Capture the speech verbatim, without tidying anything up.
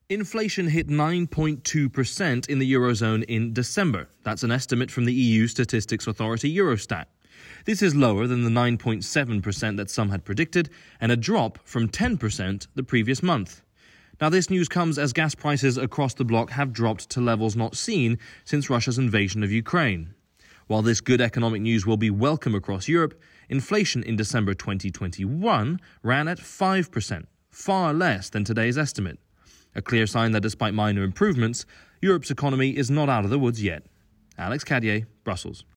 Inflation hit nine point two percent in the Eurozone in December. That's an estimate from the E U statistics authority Eurostat. This is lower than the nine point seven percent that some had predicted and a drop from ten percent the previous month. Now, this news comes as gas prices across the bloc have dropped to levels not seen since Russia's invasion of Ukraine. While this good economic news will be welcome across Europe, inflation in December twenty twenty-one ran at five percent, far less than today's estimate. A clear sign that despite minor improvements, Europe's economy is not out of the woods yet. Alex Cadier, Brussels.